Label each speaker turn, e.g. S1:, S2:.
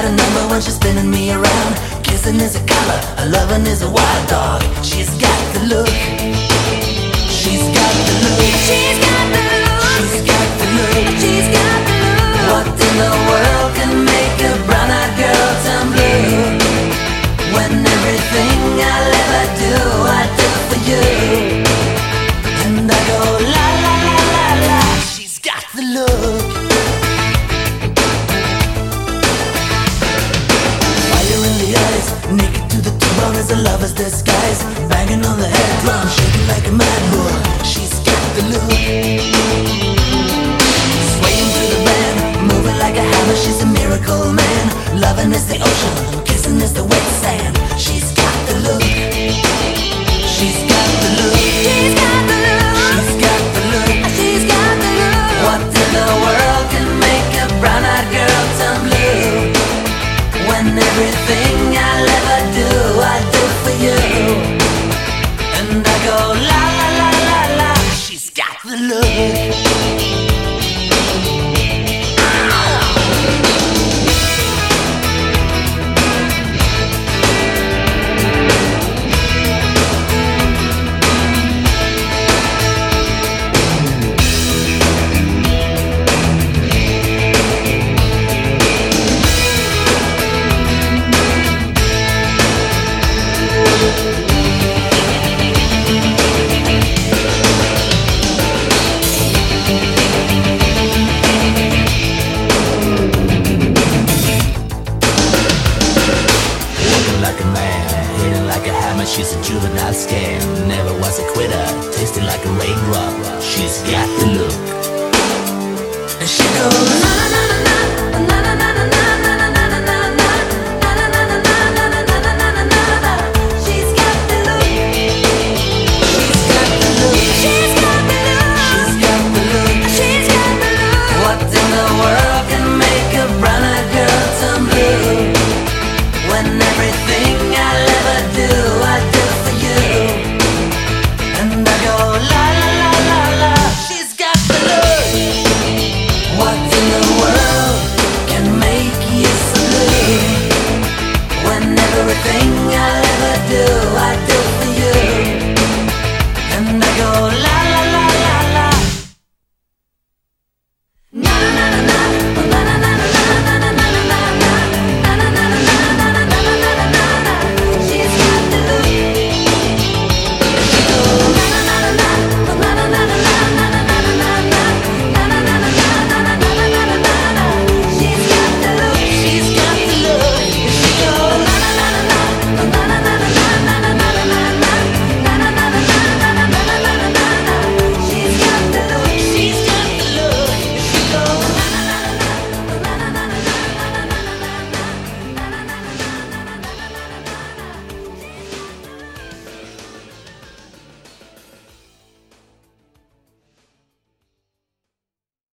S1: got a number when she's spinning me around. Kissing is a color, a loving is a wild dog. She's got the look. She's got the look.
S2: She's got the look.
S1: She's got the look.
S2: She's got the look.
S1: What in the world can make a brown-eyed girl turn blue? When everything I'll ever do, I do for you. And I go la la la la la. She's got the look. Fire in the eyes, naked to the bone as a lover's disguise. Banging on the head drum, shaking like a mad bull. She's got the look. Swaying through the band, moving like a hammer. She's a miracle man. Loving is the ocean, kissing is the wet sand. She's got the look. She's got the look.
S2: She's got the look.
S1: She's got the look.
S2: She's got the look.
S1: What in the world can make a brown-eyed girl turn blue? When everything I'll ever do, I do for you. And I go la la la la la. She's got the look. She's a juvenile scam, never was a quitter, tasting like a raindrop. She's got the look.